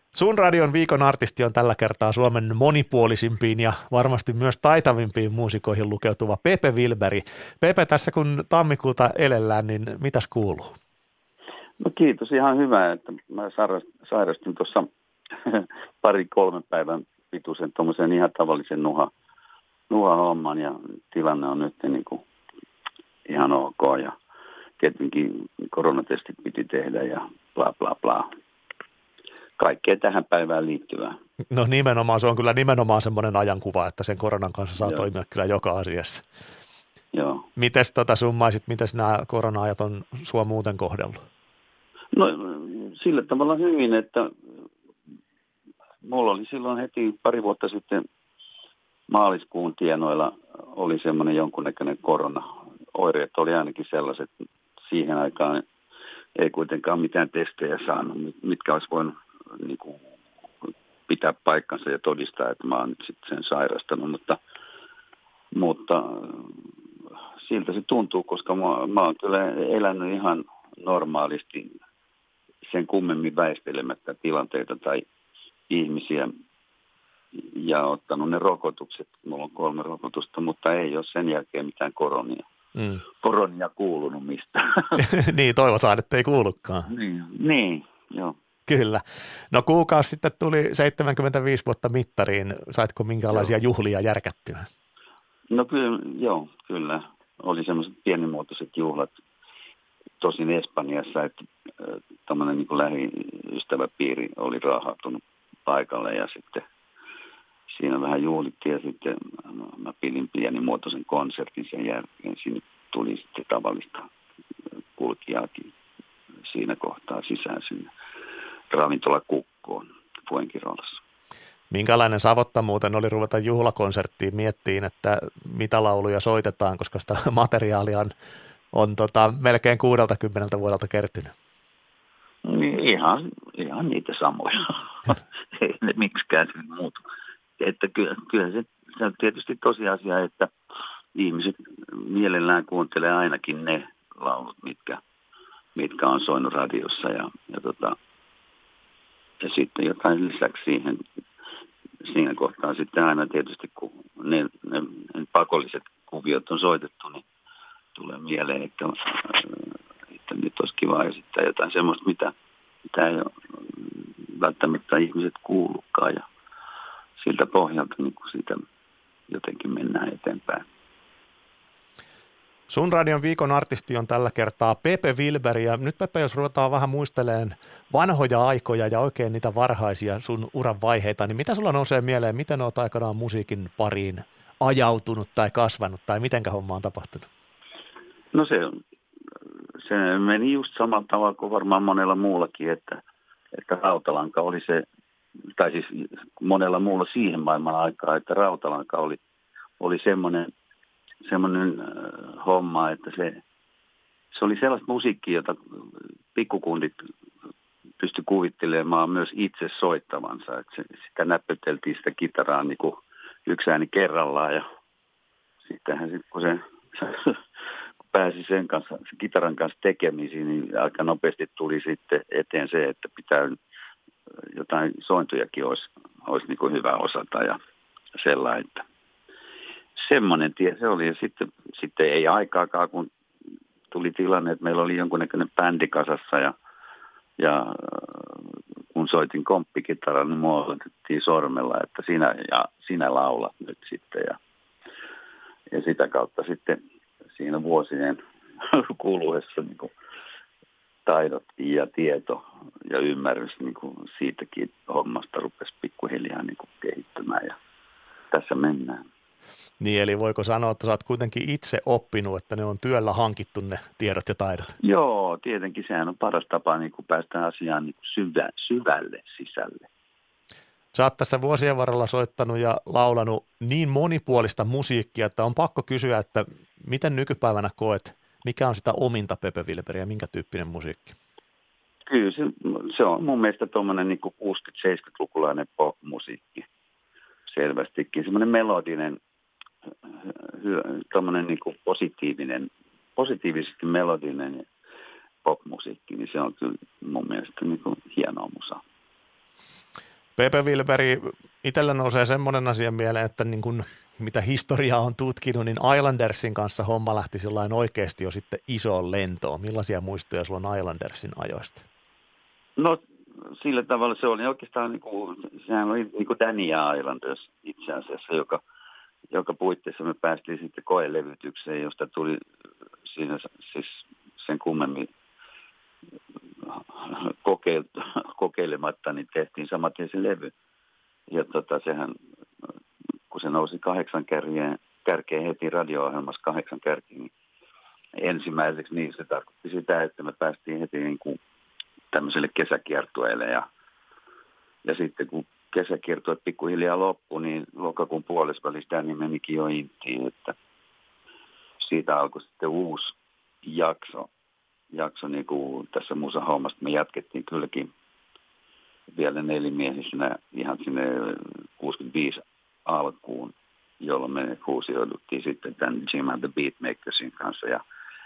Sun radion viikon artisti on tällä kertaa Suomen monipuolisimpiin ja varmasti myös taitavimpiin muusikoihin lukeutuva Pepe Wilberg. Pepe, tässä kun tammikuuta elellään, niin mitäs kuuluu? No kiitos, ihan hyvä, että mä sairastin tuossa 2-3 päivän pituisen tuommoisen ihan tavallisen nuha-homman ja tilanne on nyt niin kuin ihan ok ja tietenkin koronatestit piti tehdä ja bla bla bla. Kaikkea tähän päivään liittyvää. No nimenomaan, se on kyllä nimenomaan semmoinen ajankuva, että sen koronan kanssa saa toimia kyllä joka asiassa. Joo. Mites summaisit, mites nämä korona-ajat on sua muuten kohdellut? No sillä tavalla hyvin, että mulla oli silloin heti 2 vuotta sitten maaliskuun tienoilla oli semmoinen jonkunnäköinen korona-oireet, oli ainakin sellaiset. Siihen aikaan ei kuitenkaan mitään testejä saanut, mitkä olisi voinut niin kuin pitää paikkansa ja todistaa, että mä oon nyt sitten sen sairastanut, mutta siltä se tuntuu, koska mä oon kyllä elänyt ihan normaalisti sen kummemmin väistelemättä tilanteita tai ihmisiä ja ottanut ne rokotukset. Mulla on 3 rokotusta, mutta ei ole sen jälkeen mitään koronia kuulunut mistään. Niin, toivotaan, että ei kuulukaan. Niin, joo. Kyllä. No kuukausi sitten tuli 75 vuotta mittariin. Saitko minkälaisia juhlia järkättyä? No kyllä. Oli semmoiset pienimuotoiset juhlat. Tosin Espanjassa, että tämmöinen niin kuin lähiystäväpiiri oli raahautunut paikalle ja sitten siinä vähän juhlittiin ja sitten mä pidin pienimuotoisen konsertin sen jälkeen. Siinä tuli sitten tavallista kulkijaakin siinä kohtaa sisään sinne ravintola Kukkoon Fuengiroolassa. Minkälainen savotta muuten oli ruveta juhlakonserttiin miettiin, että mitä lauluja soitetaan, koska sitä materiaalia on melkein 60 vuodelta kertynyt? Ihan niitä samoja. Ei ne miksikään muutu. Että kyllä se on tietysti tosiasia, että ihmiset mielellään kuuntelee ainakin ne laulut, mitkä on soinut radiossa ja sitten jotain lisäksi siinä kohtaa sitten aina tietysti, kun ne pakolliset kuviot on soitettu, niin tulee mieleen, että nyt olisi kiva esittää jotain semmoista, mitä ei ole välttämättä ihmiset kuullutkaan ja siltä pohjalta niin kuin siitä jotenkin mennään eteenpäin. Sun radion viikon artisti on tällä kertaa Pepe Wilberg, ja nyt Pepe, jos ruvetaan vähän muistelemaan vanhoja aikoja ja oikein niitä varhaisia sun uran vaiheita, niin mitä sulla nousee mieleen, miten olet aikanaan musiikin pariin ajautunut tai kasvanut, tai mitenkä homma on tapahtunut? No se meni just samalla tavalla kuin varmaan monella muullakin, että rautalanka oli se, tai siis monella muulla siihen maailman aikaa, että rautalanka oli semmoinen homma, että se oli sellaista musiikkia, jota pikkukundit pystyi kuvittelemaan myös itse soittavansa. Että sitä näppöteltiin sitä kitaraa niin kuin yksi ääni kerrallaan ja sittenhän kun se pääsi sen kitaran kanssa tekemisiin, niin aika nopeasti tuli sitten eteen se, että pitää jotain sointujakin olisi niin kuin hyvä osata ja sellainen, että semmoinen tie se oli. Ja sitten ei aikaakaan, kun tuli tilanne, että meillä oli jonkunnäköinen bändi kasassa ja kun soitin komppikitaraa, niin mua otettiin sormella, että sinä laulat nyt sitten. Ja sitä kautta sitten siinä vuosien kuluessa niin kuin taidot ja tieto ja ymmärrys niin kuin siitäkin hommasta rupesi pikkuhiljaa niin kuin kehittymään ja tässä mennään. Niin, eli voiko sanoa, että sä oot kuitenkin itse oppinut, että ne on työllä hankittu ne tiedot ja taidot? Joo, tietenkin sehän on paras tapa niin kuin päästä asiaan niin kuin syvälle sisälle. Sä oot tässä vuosien varrella soittanut ja laulanut niin monipuolista musiikkia, että on pakko kysyä, että miten nykypäivänä koet, mikä on sitä ominta Pepe Wilbergia ja minkä tyyppinen musiikki? Kyllä se on mun mielestä tuommoinen niin kuin 60-70-lukulainen pop-musiikki selvästikin. Semmoinen melodinen, tuommoinen niin kuin positiivisesti melodinen pop-musiikki, niin se on kyllä mun mielestä niin kuin hienoa musaa. Pepe Wilberi, itsellä nousee semmoinen asia mieleen, että niin kun, mitä historiaa on tutkinut, niin Islandersin kanssa homma lähti sellainen oikeasti jo sitten isoon lentoon. Millaisia muistoja sulla on Islandersin ajoista? No sillä tavalla se oli oikeastaan, sehän oli niin kuin Danny Islanders itse asiassa, joka puitteissa me päästiin sitten koelevytykseen, josta tuli siinä siis sen kummemmin kokeilematta, niin tehtiin samaten se levy. Ja sehän, kun se nousi 8 kärkeen heti radio-ohjelmassa 8 kärkiin, niin ensimmäiseksi niin se tarkoitti sitä, että me päästiin heti niin kuin tämmöiselle kesäkiertueelle. Ja sitten kun kesäkiertueet pikkuhiljaa loppui, niin lokakuun puolesvälissä niin menikin jo intiin, että siitä alkoi sitten uusi jakso niin kuin tässä musahommasta. Me jatkettiin kylläkin vielä nelimiehisenä ihan sinne 65 alkuun, jolloin me fuusioiduttiin sitten tämän Jim and the Beatmakersin kanssa ja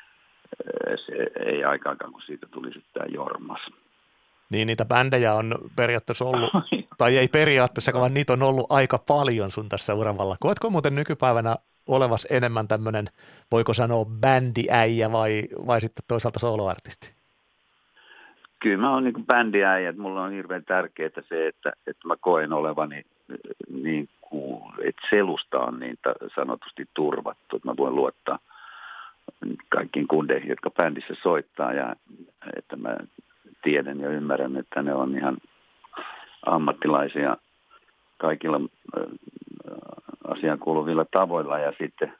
se ei aikaakaan, kun siitä tuli sitten tämä Jormas. Niin niitä bändejä on periaatteessa ollut, tai ei periaatteessa, vaan niitä on ollut aika paljon sun tässä uravalla. Koetko muuten nykypäivänä olevas enemmän tämmöinen, voiko sanoa bändiäijä vai sitten toisaalta soloartisti? Kyllä mä oon niin bändiäijä, että mulla on hirveän tärkeää se, että mä koen olevani niin kuin, että selusta on niin sanotusti turvattu, että mä voin luottaa kaikkiin kundeihin, jotka bändissä soittaa ja että mä tiedän ja ymmärrän, että ne on ihan ammattilaisia kaikilla asiaan kuuluvilla tavoilla ja sitten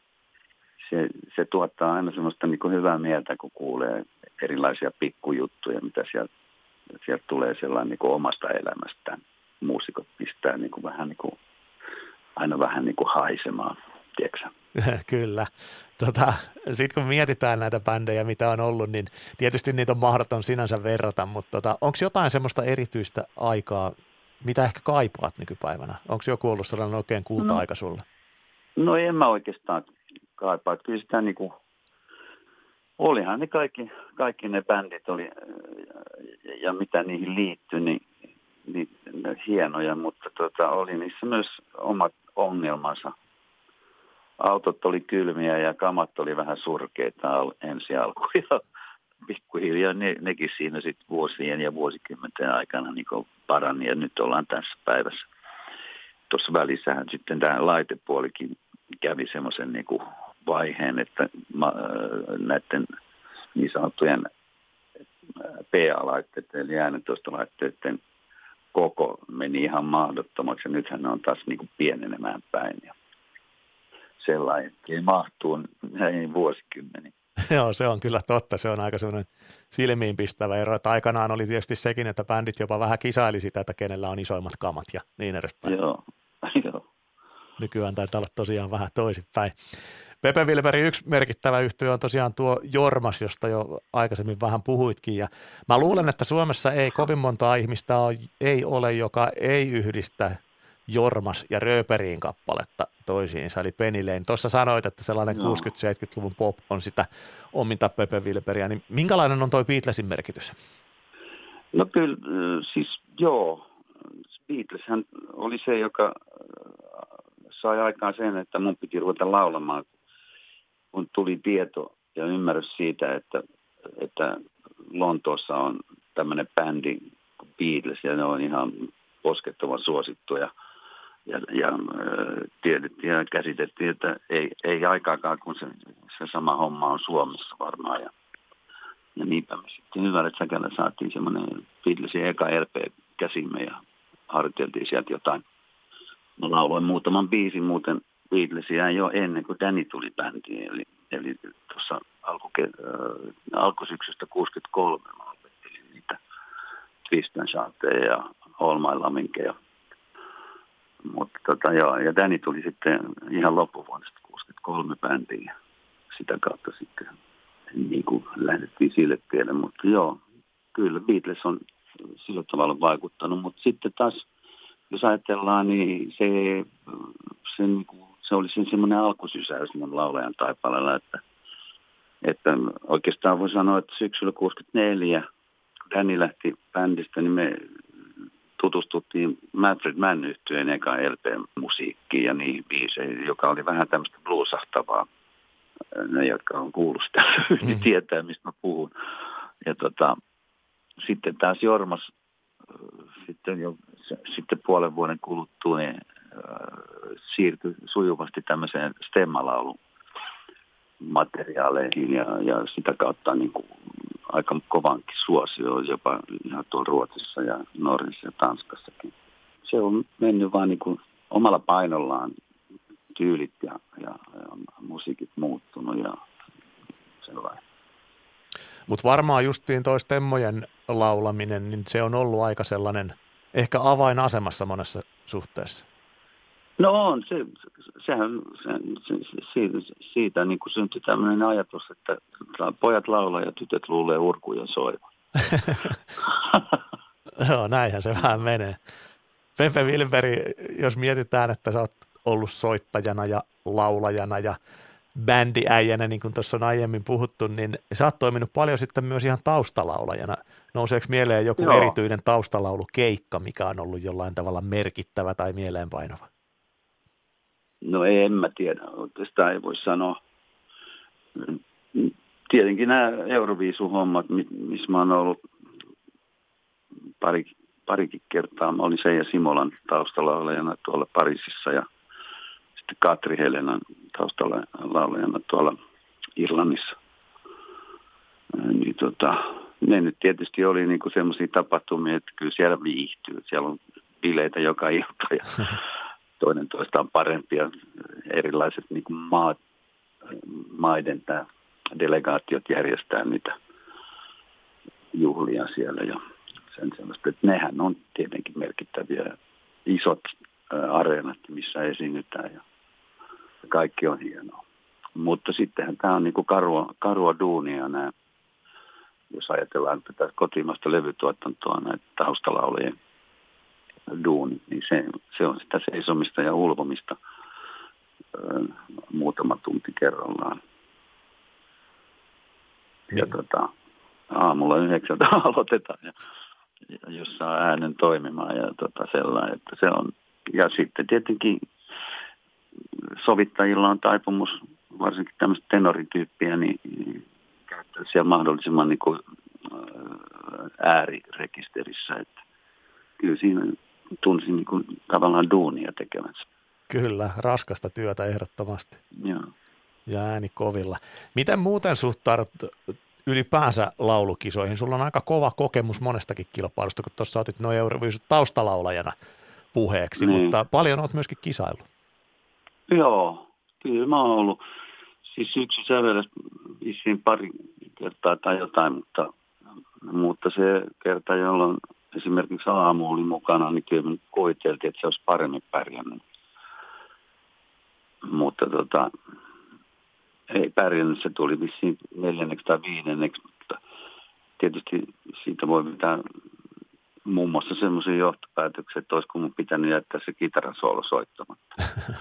se tuottaa aina semmoista niin kuin hyvää mieltä, kun kuulee erilaisia pikkujuttuja, mitä sieltä tulee sellainen niin kuin omasta elämästään. Muusikot pistää niin kuin aina vähän niin kuin haisemaan, tiedätkö? Kyllä. Sitten kun mietitään näitä bändejä, mitä on ollut, niin tietysti niitä on mahdoton sinänsä verrata, mutta onko jotain semmoista erityistä aikaa, mitä ehkä kaipaat nykypäivänä? Onko joku ollut sellainen oikein kulta-aika sulle? No en mä oikeastaan kaipaa. Kyllä sitä niin kuin, olihan ne kaikki ne bändit oli, ja mitä niihin liittyi, niin hienoja, mutta oli niissä myös omat ongelmansa. Autot oli kylmiä ja kamat oli vähän surkeita ensi alkuun ja pikkuhiljaa nekin siinä sitten vuosien ja vuosikymmenten aikana niin parani ja nyt ollaan tässä päivässä. Tuossa välissähän sitten tämä laitepuolikin kävi semmoisen niin vaiheen, että näiden niin sanottujen PA-laitteiden eli äänentoistolaitteiden koko meni ihan mahdottomaksi ja nythän ne on taas niin kuin pienenemään päin ja sellainen, ei mahtuu näihin vuosikymmeniin. Joo, se on kyllä totta. Se on aika semmoinen silmiinpistävä ero, että aikanaan oli tietysti sekin, että bändit jopa vähän kisaili sitä, että kenellä on isoimmat kamat ja niin edespäin. Joo. Nykyään taitaa olla tosiaan vähän toisinpäin. Pepe Wilberi, yksi merkittävä yhtye on tosiaan tuo Jormas, josta jo aikaisemmin vähän puhuitkin. Ja mä luulen, että Suomessa ei kovin montaa ihmistä ole, joka ei yhdistä Jormas ja Rööperiin kappaletta toisiinsa, eli Penny Lane. Tuossa sanoit, että sellainen 60-70-luvun pop on sitä ominta Pepe Wilberiä, niin minkälainen on toi Beatlesin merkitys? No kyllä, siis joo. Beatleshän oli se, joka sai aikaan sen, että mun piti ruveta laulamaan, kun tuli tieto ja ymmärrys siitä, että Lontoossa on tämmöinen bändi Beatles, ja ne on ihan poskettoman suosittuja. Ja tiedettiin ja käsitettiin, että ei aikaakaan, kun se sama homma on Suomessa varmaan. Ja niinpä me sitten hyvällä säkällä saatiin semmoinen Beatlesin eka LP käsimme ja harjoiteltiin sieltä jotain. Mä lauloin muutaman biisin muuten Beatlesia jo ennen kuin Danny tuli bändiin. Eli tuossa alkusyksystä 63 mä opettelin niitä Twist and Shoutteja ja All My Lovingeja. Mutta ja Danny tuli sitten ihan loppuvuodesta 63 bändiin ja sitä kautta sitten niin kuin lähdettiin sille tielle. Mutta joo, kyllä Beatles on sillä tavalla vaikuttanut, mutta sitten taas jos ajatellaan, niin se oli semmoinen alkusysäys mun laulajan taipaleella, että oikeastaan voi sanoa, että syksyllä 64, kun Danny lähti bändistä, niin me tutustuttiin Manfred Mann -yhtyeen eka LP-musiikkiin ja niihin biiseihin, joka oli vähän tämmöistä bluesahtavaa. Ne, jotka on kuullut sitä, tietää, mistä mä puhun. Ja sitten taas Jormas sitten puolen vuoden kuluttua niin, siirtyi sujuvasti tämmöiseen stemmalaulun materiaaleihin ja sitä kautta niin kuin aika kovankin suosio jopa ihan tuolla Ruotsissa ja Norjassa ja Tanskassakin. Se on mennyt vaan niin kuin omalla painollaan, tyylit ja musiikit muuttunut ja sellainen. Mutta varmaan justiin toi stemmojen laulaminen, niin se on ollut aika sellainen ehkä avainasemassa monessa suhteessa. No on, siitä niin kuin syntyi tämmöinen ajatus, että pojat laulaa ja tytöt luulee urkuja soivan. Joo, näinhän se vähän menee. Pepe Wilberi, jos mietitään, että sä oot ollut soittajana ja laulajana ja bändiäijänä, niin kuin tuossa on aiemmin puhuttu, niin sä oot toiminut paljon sitten myös ihan taustalaulajana. Nouseeko mieleen joku erityinen taustalaulukeikka, mikä on ollut jollain tavalla merkittävä tai mieleenpainava? No en mä tiedä, sitä ei voi sanoa. Tietenkin nämä Euroviisu-hommat, missä mä oon ollut parikin kertaa. Mä olin Seija Simolan taustalaulajana tuolla Pariisissa ja sitten Katri Helenan taustalaulajana tuolla Irlannissa. Niin ne nyt tietysti oli niinku semmoisia tapahtumia, että kyllä siellä viihtyy. Siellä on bileitä joka ilta ja toinen toistaan parempia. Erilaiset niinku maiden delegaatiot järjestää niitä juhlia siellä ja sen sellaista. Että nehän on tietenkin merkittäviä isot areenat, missä esiinnytään ja kaikki on hienoa. Mutta sittenhän tämä on niinku karua duunia nämä, jos ajatellaan tätä kotimaista levytuotantoa, näitä taustalaulajien duuni, niin se on sitä seisomista ja ulvomista muutama tunti kerrallaan. Ja aamulla 9 aloitetaan ja jos saa äänen toimimaan ja sellainen, että se on. Ja sitten tietenkin sovittajilla on taipumus, varsinkin tämmöistä tenorityyppiä, niin käyttää siellä mahdollisimman niin kuin äärirekisterissä, että kyllä siinä tunsi niin kuin tavallaan duunia tekemänsä. Kyllä, raskasta työtä ehdottomasti. Joo. Ja ääni kovilla. Miten muuten suhtaudut ylipäänsä laulukisoihin? Sulla on aika kova kokemus monestakin kilpailusta, kun tuossa otit noin Euroviisut taustalaulajana puheeksi, mutta paljon olet myöskin kisaillut. Joo, kyllä mä oon ollut. Siis yksi säveles vissiin pari kertaa tai jotain, mutta se kerta, jolloin esimerkiksi Aamu oli mukana, niin kyllä koiteltiin, että se olisi paremmin pärjännyt. Mutta ei pärjännyt, se tuli vissiin 4. tai 5. mutta tietysti siitä voi pitää muun muassa semmoisia johtopäätöksiä, että olisiko mun pitänyt jättää se kitarasoolo soittamatta.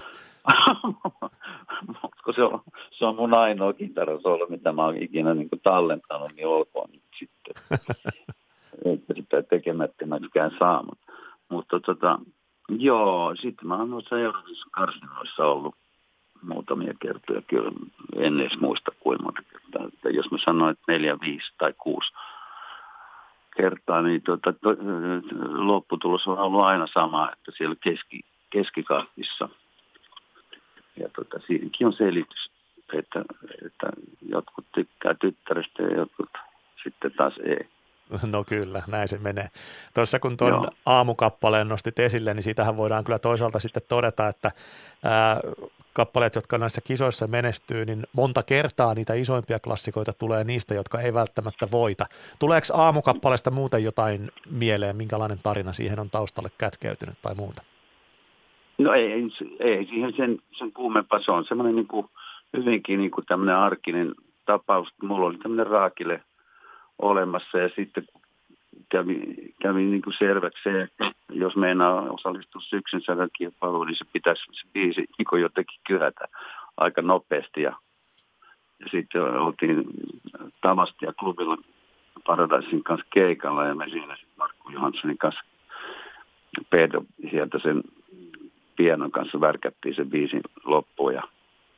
Se on mun ainoa kitarasoolo, mitä mä oon ikinä niin kuin tallentanut, niin olkoon nyt sitten. Että sitä tekemättömätkään saa. Mutta joo, sitten mä oon noissa Euroviisun-karsinoissa ollut muutamia kertoja. Kyllä en edes muista kuinka monta kertaa. Että jos mä sanoin, että 4, 5 tai 6 kertaa, niin lopputulos on ollut aina sama, että siellä keskikahdissa. Ja siinäkin on selitys, että jotkut tykkää tyttärestä ja jotkut sitten taas ei. No kyllä, näin se menee. Tuossa kun tuon Aamukappaleen nostit esille, niin siitähän voidaan kyllä toisaalta sitten todeta, että kappaleet, jotka näissä kisoissa menestyy, niin monta kertaa niitä isoimpia klassikoita tulee niistä, jotka ei välttämättä voita. Tuleeko Aamukappaleesta muuten jotain mieleen, minkälainen tarina siihen on taustalle kätkeytynyt tai muuta? No ei siihen sen kuumempaa. Se on semmoinen niin kuin hyvinkin niin kuin tämmöinen arkinen tapaus. Mulla oli tämmöinen raakile olemassa ja sitten kävi niin kuin selväksi se, että jos meinaa osallistua syksyn sävelkilpailuun, niin se pitäisi se biisi niin kuin jotenkin kyhätä aika nopeasti. Ja sitten oltiin Tavastia klubilla Paradisin kanssa keikalla ja me siinä sitten Markku Johanssonin kanssa Pedro sieltä sen pianon kanssa värkättiin sen biisin loppuun ja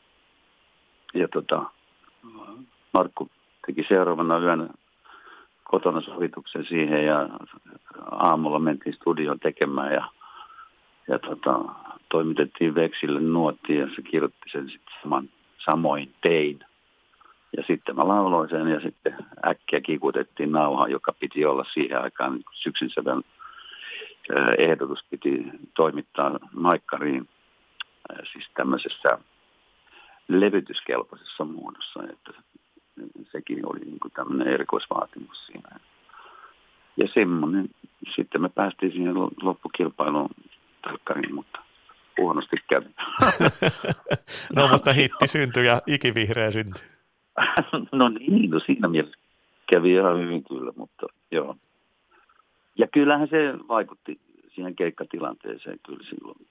Markku teki seuraavana yönä kotona sovituksen siihen ja aamulla mentiin studioon tekemään ja toimitettiin Veksille nuottiin ja se kirjoitti sen sitten samoin tein. Ja sitten mä lauloin sen ja sitten äkkiä kikutettiin nauha, joka piti olla siihen aikaan niin syksyn sävän ehdotus piti toimittaa maikkariin siis tämmöisessä levytyskelpoisessa muodossa, että sekin oli niin kuin tämmöinen erikoisvaatimus siinä. Ja semmoinen, sitten me päästiin siihen loppukilpailuun talkkariin, mutta huonosti kävi. No mutta hitti syntyi ja ikivihreä syntyi. No niin, no siinä mielessä kävi ihan hyvin kyllä, mutta joo. Ja kyllähän se vaikutti siihen keikkatilanteeseen kyllä silloin.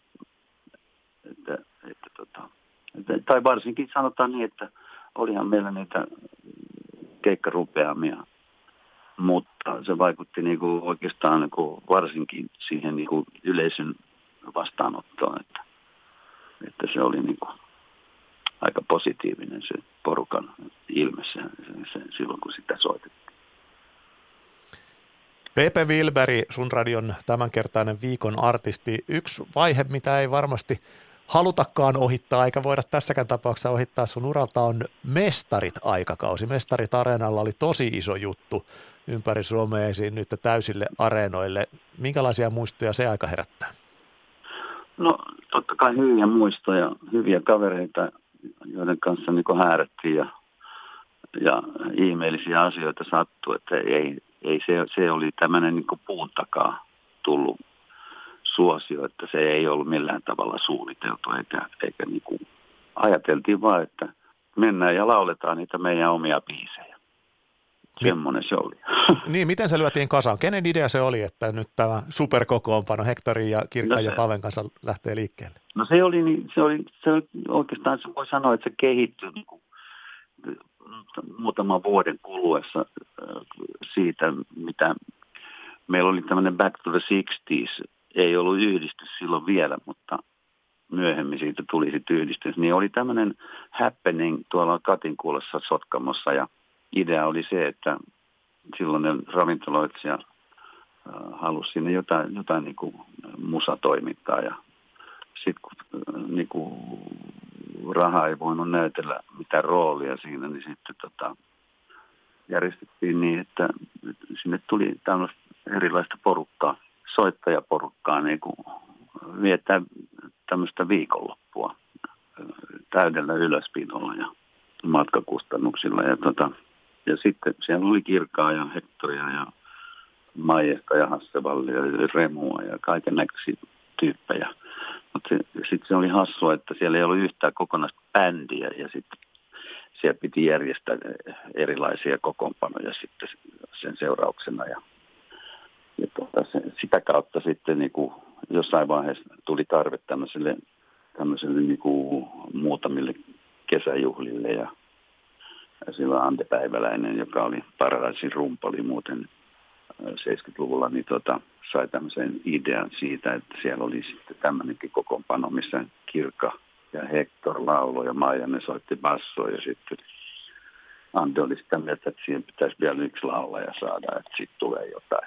Tai varsinkin sanotaan niin, että olihan meillä niitä keikkarupeamia, mutta se vaikutti niinku oikeastaan niinku varsinkin siihen niinku yleisön vastaanottoon, että se oli niinku aika positiivinen se porukan ilme silloin, kun sitä soitettiin. Pepe Wilberi, sun radion tämänkertainen viikon artisti. Yksi vaihe, mitä ei varmasti halutakaan ohittaa, eikä voida tässäkään tapauksessa ohittaa sun uralta, on Mestarit-aikakausi. Mestarit-areenalla oli tosi iso juttu ympäri Suomea nyt täysille areenoille. Minkälaisia muistoja se aika herättää? No totta kai hyviä muistoja, hyviä kavereita, joiden kanssa niin häärättiin ja ihmeellisiä asioita sattui, että ei se oli tämmöinen niin puun takaa tullut suosio, että se ei ollut millään tavalla suunniteltu eikä niin kuin ajateltiin vaan, että mennään ja lauletaan niitä meidän omia biisejä. Semmoinen se oli. Niin, miten se lyötiin kasaan? Kenen idea se oli, että nyt tämä superkokoonpano Hektorin ja Kirkkaan ja Paven kanssa lähtee liikkeelle? No se oli oikeastaan, se voi sanoa, että se kehittyi niin kuin muutaman vuoden kuluessa siitä, mitä meillä oli tämmöinen Back to the 60s, ei ollut yhdistys silloin vielä, mutta myöhemmin siitä tuli sitten yhdistys, niin oli tämmöinen happening tuolla Katinkuulassa Sotkamossa ja idea oli se, että silloinen ravintoloitsija halusi sinne jotain niin kuin musatoimintaa ja sitten kun niin kuin raha ei voinut näytellä mitään roolia siinä, niin sitten järjestettiin niin, että sinne tuli tämmöistä erilaista porukkaa, soittajaporukkaa niin kuin viettää tämmöistä viikonloppua täydellä ylöspinolla ja matkakustannuksilla ja sitten siellä oli Kirkkaa ja Hektoria ja Maijesta ja Hassevallia ja Remua ja kaiken näköisiä tyyppejä. Mutta sitten se oli hassua, että siellä ei ollut yhtään kokonaista bändiä ja sitten siellä piti järjestää erilaisia kokoonpanoja sitten sen seurauksena. Ja sitä kautta sitten niin kuin jossain vaiheessa tuli tarve tämmöiselle niin kuin muutamille kesäjuhlille ja silloin Ante Päiväläinen, joka oli Paradaisin rumpali muuten 70-luvulla, niin sai tämmöisen idean siitä, että siellä oli sitten tämmöinenkin kokoonpano, missä Kirkka ja Hector lauloi ja Maijanen soitti bassoa ja sitten Ante oli sitä mieltä, että siihen pitäisi vielä yksi laulaja saada, että sitten tulee jotain.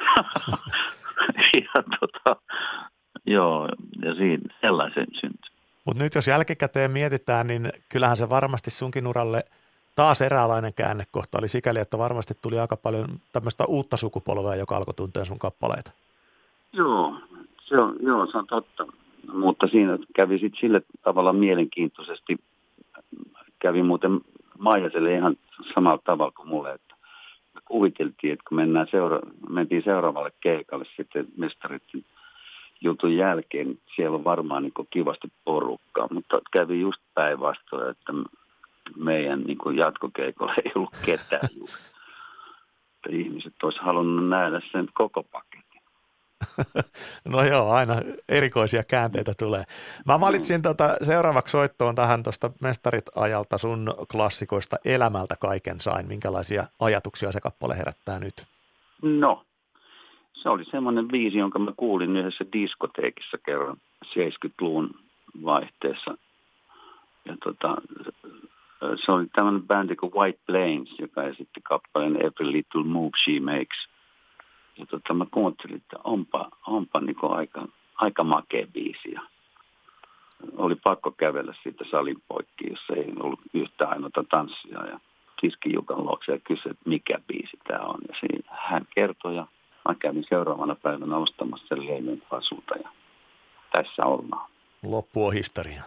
ja siinä sellaisen syntyi. Mutta nyt jos jälkikäteen mietitään, niin kyllähän se varmasti sunkin uralle taas eräänlainen käännekohta oli sikäli, että varmasti tuli aika paljon tämmöistä uutta sukupolvea, joka alkoi tuntea sun kappaleita. Joo, se on totta. Mutta siinä kävi sitten sillä tavalla mielenkiintoisesti. Kävi muuten Maijaselle ihan samalla tavalla kuin mulle, että me kuviteltiin, että kun mentiin seuraavalle keikalle sitten Mestareiden jutun jälkeen, niin siellä on varmaan niin kivasti porukkaa, mutta kävi just päinvastoin, että meidän niin jatkokeikolla ei ollut ketään juuri. Ihmiset olisi halunnut nähdä sen koko paketin. No joo, aina erikoisia käänteitä tulee. Mä valitsin seuraavaksi soittoon tähän tuosta Mestarit-ajalta sun klassikoista Elämältä kaiken sain. Minkälaisia ajatuksia se kappale herättää nyt? No, Se oli semmoinen biisi, jonka mä kuulin yhdessä diskoteekissa kerran 70-luvun vaihteessa. Ja se oli tämmöinen bändi kuin White Plains, joka esitti kappaleen Every Little Move She Makes. Ja mä kuuntelin, että onpa niin aika makea biisi. Ja oli pakko kävellä siitä salin poikki, jossa ei ollut yhtä ainoata tanssia. Ja kiskin Jukan luokse ja kysyi, että mikä biisi tämä on. Ja hän kertoi ja mä kävin seuraavana päivänä ostamassa sen levyn Fasulta ja tässä ollaan. Loppu on historia.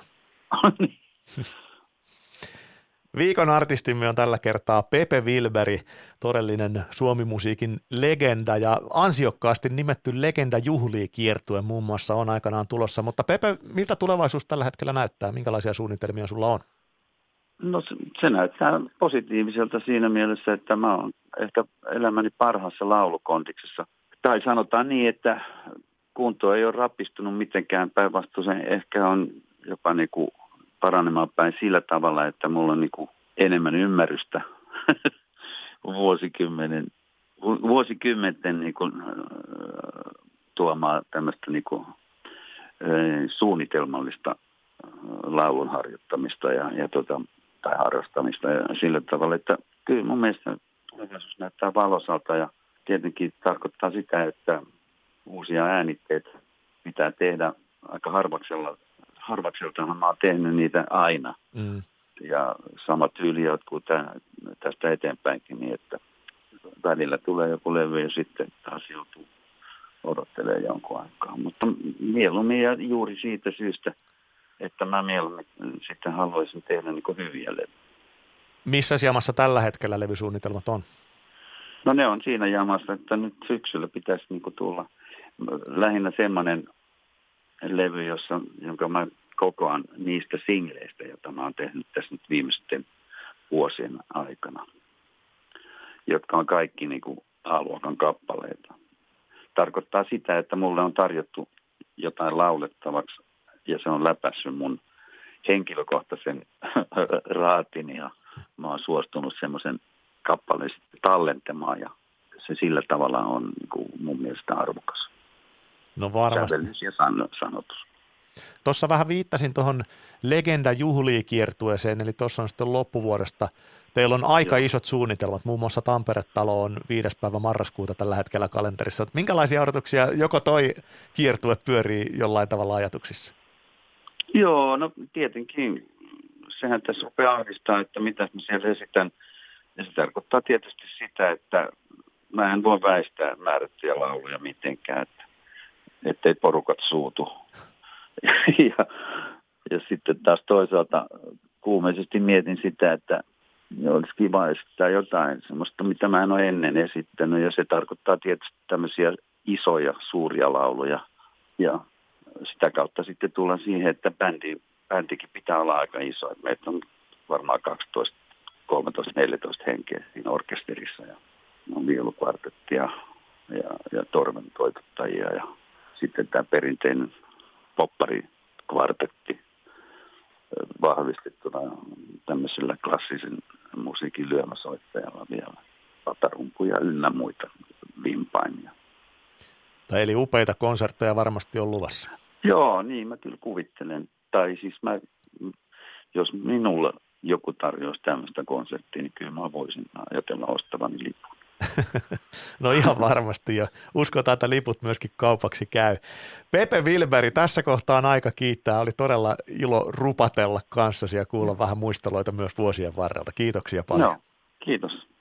Viikon artistimme on tällä kertaa Pepe Wilberi, todellinen suomimusiikin legenda ja ansiokkaasti nimetty Legenda juhlii -kiertue muun muassa on aikanaan tulossa. Mutta Pepe, miltä tulevaisuus tällä hetkellä näyttää? Minkälaisia suunnitelmia sulla on? No se näyttää positiiviselta siinä mielessä, että mä oon ehkä elämäni parhaassa laulukondiksessa. Tai sanotaan niin, että kunto ei ole rapistunut mitenkään, päinvastoin ehkä on jopa niinku paranemaan päin sillä tavalla, että mulla on niinku enemmän ymmärrystä vuosikymmenten niinku, tuomaa tämmöistä niinku, suunnitelmallista laulun harjoittamista tai harrastamista ja sillä tavalla, että kyllä mun mielestä tulevaisuus näyttää valoisalta ja tietenkin tarkoittaa sitä, että uusia äänitteitä pitää tehdä aika harvakseltahan mä oon tehnyt niitä aina. Ja sama tyyli jatkuu tästä eteenpäinkin niin, että välillä tulee joku levy ja sitten taas joutuu odottelemaan jonkun aikaa. Mutta mieluummin ja juuri siitä syystä, että mä mieluummin sitten haluaisin tehdä niin kuin hyviä levyjä. Missä jamassa tällä hetkellä levysuunnitelmat on? No ne on siinä jamassa, että nyt syksyllä pitäisi niin kuin tulla lähinnä semmoinen levy, jonka mä kokoan niistä singleistä, joita mä oon tehnyt tässä nyt viimeisten vuosien aikana, jotka on kaikki niin kuin A-luokan kappaleita. Tarkoittaa sitä, että mulle on tarjottu jotain laulettavaksi ja se on läpässyt mun henkilökohtaisen raatin ja mä oon suostunut semmoisen kappaleen tallentamaan ja se sillä tavalla on niin kuin mun mielestä arvokas. No varmasti. Sävellys ja sanotus. Tuossa vähän viittasin tuohon Legenda juhlii -kiertueeseen, eli tuossa on sitten loppuvuodesta. Teillä on aika isot suunnitelmat, muun muassa Tampere-talo on 5. päivä marraskuuta tällä hetkellä kalenterissa. Minkälaisia odotuksia joko toi kiertue pyörii jollain tavalla ajatuksissa? Joo, no tietenkin. Sehän tässä rupeaa ahdistaa, että mitä mä siellä esitän. Ja se tarkoittaa tietysti sitä, että mä en voi väistää määrättyjä lauluja mitenkään, ettei porukat suutu. Ja sitten taas toisaalta kuumeisesti mietin sitä, että olisi kiva esittää jotain semmoista, mitä mä en ole ennen esittänyt. Ja se tarkoittaa tietysti tämmöisiä isoja, suuria lauluja. Ja sitä kautta sitten tullaan siihen, että bändikin pitää olla aika iso. Meitä on varmaan 12, 13, 14 henkeä siinä orkesterissa. Ja on viulukvartetti ja torven toitottajia ja sitten tämä perinteinen popparikvartetti vahvistettuna tämmöisellä klassisen musiikin lyömäsoittajalla vielä. Patarumpuja ynnä muita vimpainia. Eli upeita konsertteja varmasti on luvassa. Joo, niin mä kyllä kuvittelen. Tai siis jos minulla joku tarjoaisi tämmöistä konserttia, niin kyllä mä voisin ajatella ostavani lipun. No ihan varmasti ja uskotaan, että liput myöskin kaupaksi käy. Pepe Wilberi, tässä kohtaa on aika kiittää. Oli todella ilo rupatella kanssasi ja kuulla vähän muisteloita myös vuosien varrelta. Kiitoksia paljon. No, kiitos.